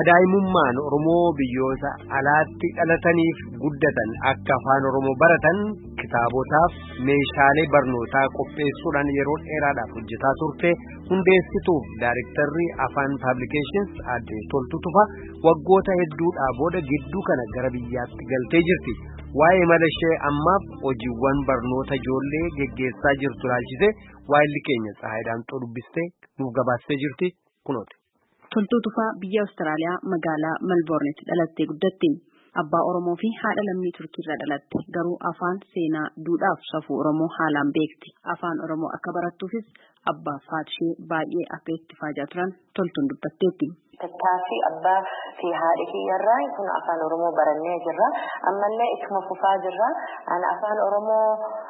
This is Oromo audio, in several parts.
kadaa'imummaan Oromoo biyyoota alaatti dhalataniif guddatan akka afaan Oromoo baratan kitaabotaaf meeshaalee barnootaa qopheessuudhaan yeroo dheeraadhaaf hojjetaa turte hundeessituuf Daarektarri Afaan Publications Aadde Toltuu Tufaa waggoota hedduudhaa booda gidduu kana gara biyyaatti galtee jirti. Waa'ee mala ishee ammaaf hojiiwwan barnoota ijoollee geggeessaa jirtu ilaalchisee waa'illi keenya Tsahaayidaan dubbistee nuuf gabaastee jirti kunooti. Toltuu Tufaa biyya Awustiraaliyaa magaalaa Melbourneetti dhalattee guddatte. Abbaa Oromoo fi haadha lammii Turkiirraa dhalatte. Garuu afaan, seenaa, duudhaa fi safuu Oromoo haalaan beekti. Afaan Oromoo akka barattuufis abbaa fi haati ishee baay'ee akka itti faajaa turan Toltuun dubbatteetti. Tattaaffii abbaa fi haadha kiyyarraa kun afaan Oromoo barannee jirra. Ammallee ittuma fufaa jirra. Ani afaan Oromoo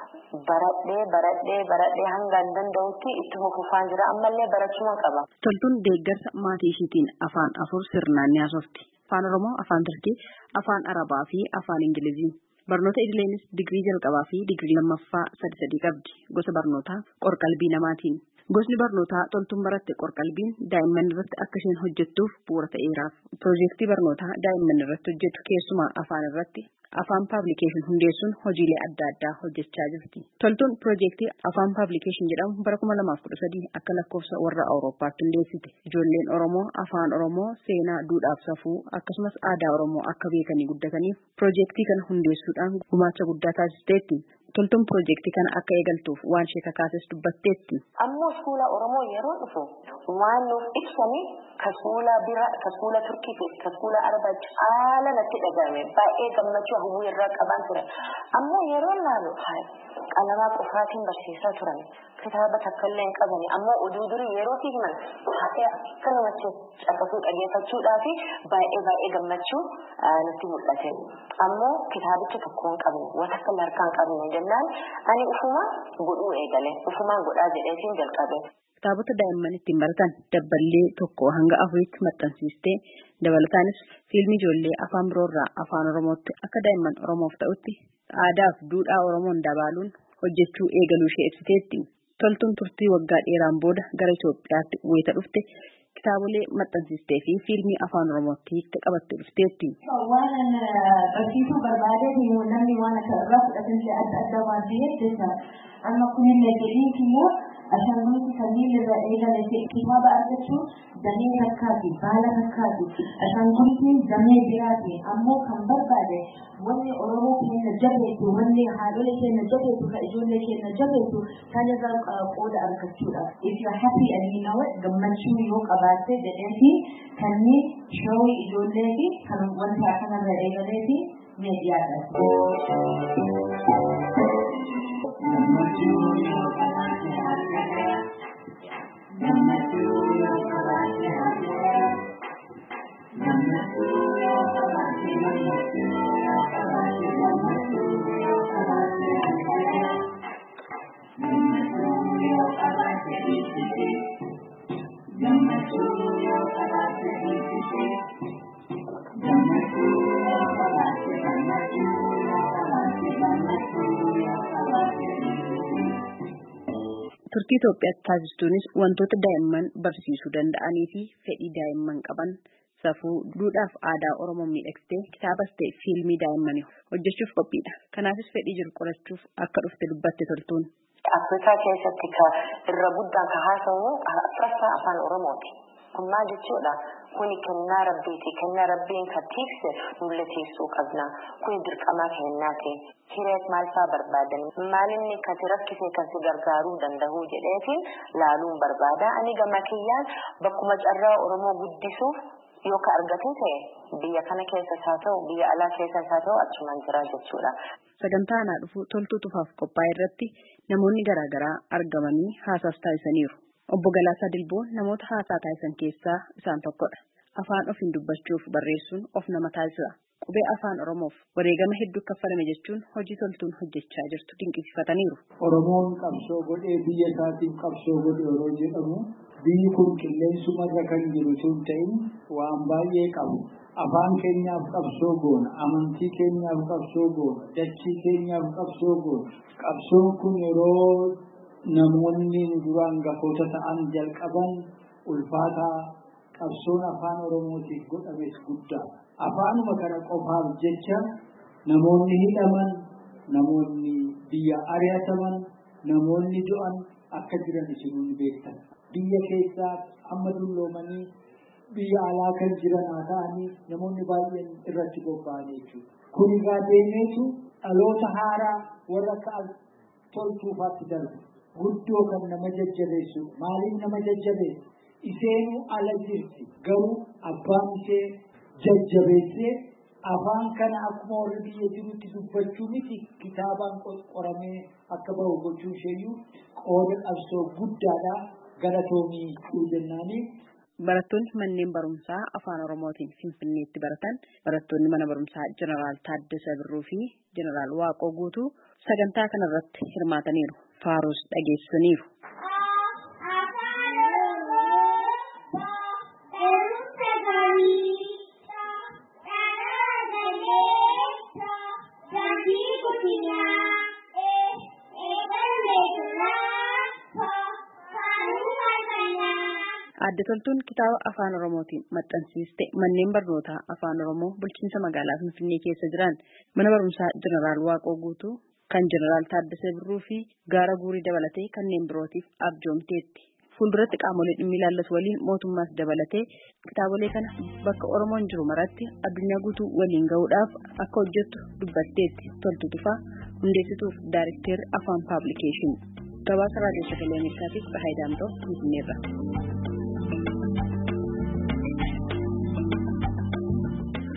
baradhee hanga danda'utti ittuma fufaa jira. Ammallee barachuma qaba. Toltuun deeggarsa maatii ishiitiin afaan afur sirnaan ni haasofti. Afaan Oromoo, afaan Turkii, afaan Arabaa fi afaan Ingilizii. Barnoota idileeniis digirii jalqabaa fi digirii lammaffaa sadii qabdi. Gosa barnootaa qorqalbii namaatiin. Gosni barnootaa Toltuun baratte qorqalbiin daa'imman irratti akka isheen hojjettuuf bu'uura ta'eeraaf. Piroojeektii barnootaa daa'imman irratti hojjettu keessumaa afaan irratti afaan Publication hundeessuun hojiilee adda addaa hojjechaa jirti. Toltuun piroojeektii afaan Publication jedhamu bara 2013 akka lakkoofsa warra Awurooppaatti hundeessite. Ijoolleen Oromoo afaan Oromoo, seenaa, duudhaa fi safuu akkasumas aadaa Oromoo akka beekanii guddataniif piroojeektii kana hundeessuudhaan gumaacha guddaa taasisteetti. Toltuun piroojeektii kana akka eegaltuuf waan ishee kakaases dubbatteetti. Ammoo suula Oromoo yeroo dhufu waan nuuf ibsanii kasuula Turkii fi kasuula Arabaa caala natti dhagahame baay'ee gammachuu hawwii irraa qaban ture. Ammoo yeroo laalu qalamaa qofaatiin barsiisaa turan kitaaba takkallee hin qabani. Ammoo oduu durii yeroo himan akkanumatti caqasuu dhageeffachuudhaa fi baay'ee gammachuu natti mul'ate. Ammoo kitaabicha tokko hin qabne waan akka harkaa hin qabne jennaan ani ufuma godhuu eegale ufumaan godhaa jedheetiin jalqabe. Kitaabota daa'imman ittiin baratan dabballee 1 hanga 4tti maxxansiistee dabalataanis fiilmii ijoollee afaan biroorraa afaan Oromootti akka daa'imman Oromoof ta'utti aadaa fi duudhaa Oromoon dabaaluun hojjechuu eegaluu ishee ibsiteetti. Toltuun turtii waggaa dheeraan booda gara Itoophiyaatti wayita dhufte kitaabolee maxxansiistee fi fiilmii afaan Oromootti qabattee dhufteetti. Waan barsiisuu barbaadee namni waan akka irraa fudhatanii adda waan ta'eef jecha amma kunillee jedhiin kiyyaa ashaangulitti kanneen irraa eegale kitaaba argachuun damee rakkaati baala rakkaati ashaangulittiin damee biraati ammoo kan barbaade wanni Oromoo keenya jabeetu wanni haadholee keenya jabeetu ka ijoollee keenya jabeetu kan irraa qooda argachuudha. If you are happy and you know it gammachuu yoo qabaatte jedheefi kanneen shawii ijoollee fi kan wanti akkanarra eegalee fi meediyaadha. Turkii Itoophiyaatti taasistuunis wantoota daa'imman barsiisuu danda'anii fi fedhii daa'imman qaban safuu duudhaa fi aadaa Oromoo miidhagsitee kitaabas ta'e fiilmii daa'immanii hojjechuuf qophiidha. Kanaafis fedhii jiru qorachuuf akka dhufte dubbatte Toltuun. Afrikaa keessatti irra guddaan ka haasawu afaan Oromooti. Kun maal jechuudha? Kuni kennaa rabbiiti. Kennaa rabbiin ka tiikse nulle tiiksuu qabna. Kuni dirqamaa kennaati. Hireet maal fa'aa barbaadan? Maalinni kan si rakkisee kan si gargaaruu danda'u jedheetiin laaluun barbaada. Ani gama kiyyaan bakkuma carraa Oromoo guddisuuf yoo ka argate ta'e biyya kana keessas haa ta'u biyya alaa keessas haa ta'u achumaan jira jechuudha. Sagantaa anaa dhufu Toltuu Tufaaf qophaa'e irratti namoonni garaagaraa argamanii haasaas taasisaniiru. Obbo Galaasaa Dilboo namoota haasaa taasisan keessaa isaan tokkodha. Afaan ofiin dubbachuuf barreessuun of nama taasisa. Qubee afaan Oromoof wareegama hedduu kaffalame jechuun hojii Toltuun hojjechaa jirtu dinqisiifataniiru. Oromoon qabsoo godhee biyya isaatiif qabsoo godhe yeroo jedhamu biyyi kun qilleensumarra kan jiru sun ta'in waan baay'ee qabu. Afaan keenyaaf qabsoo goona, amantii keenyaaf qabsoo goona, dachii keenyaaf qabsoo goona. Qabsoon kun yeroo namoonni duraan gafoota ta'an jalqaban ulfaataa qabsoon afaan Oromootiif godhames guddaa. Afaanuma kana qofaaf jecha namoonni hidhaman, namoonni biyya ari'ataman, namoonni du'an akka jiran isin beektan. Biyya keessaa amma dulloomanii biyya alaa kan jiran haa ta'anii namoonni baay'een irratti bobba'an jechuudha. Kun irraa deemeetu dhaloota haaraa warra akka tolchuufaatti darbu. Guddoo kan nama jajjabeessu. Maaliif nama jajjabeessu? Iseenuu ala jirti. Garuu abbaan ishee jajjabeessee afaan kana akkuma warri biyya jirutti dubbachuu miti kitaabaan qoramee akka bahu gochuu isheeyyuu qooda qabsoo guddaadha. Galatoomii jennaanii. Barattoonni manneen barumsaa afaan Oromootiin Finfinneetti baratan barattoonni mana barumsaa Jeneraal Taaddasaa Birruu fi Jeneraal Waaqoo Guutuu sagantaa kanarratti hirmaataniiru. Faaruus dhageessaniiru. Adda toltuun kitaaba afaan Oromootiin maxxansiiste manneen barnootaa afaan Oromoo bulchiinsa magaalaa Finfinnee keessa jiran mana barumsaa Jeneraal Waaqoo Guutuu kan Jeneraal Taaddasaa Birruu fi Gaara Guurii dabalatee kanneen birootiif arjoomteetti. Fuulduratti qaamolee dhimmi ilaallatu waliin mootummaas dabalatee kitaabolee kana bakka Oromoon jiru maratti addunyaa guutuu waliin gahuudhaaf akka hojjettu dubbatteetti. Toltu Tufaa hundeessituuf Daayirekteerri afaan paablikeeshinii. Gabaasa raadiyoo sagalee Ameerikaatiif Bahaaydaamtoo Finfinneerra.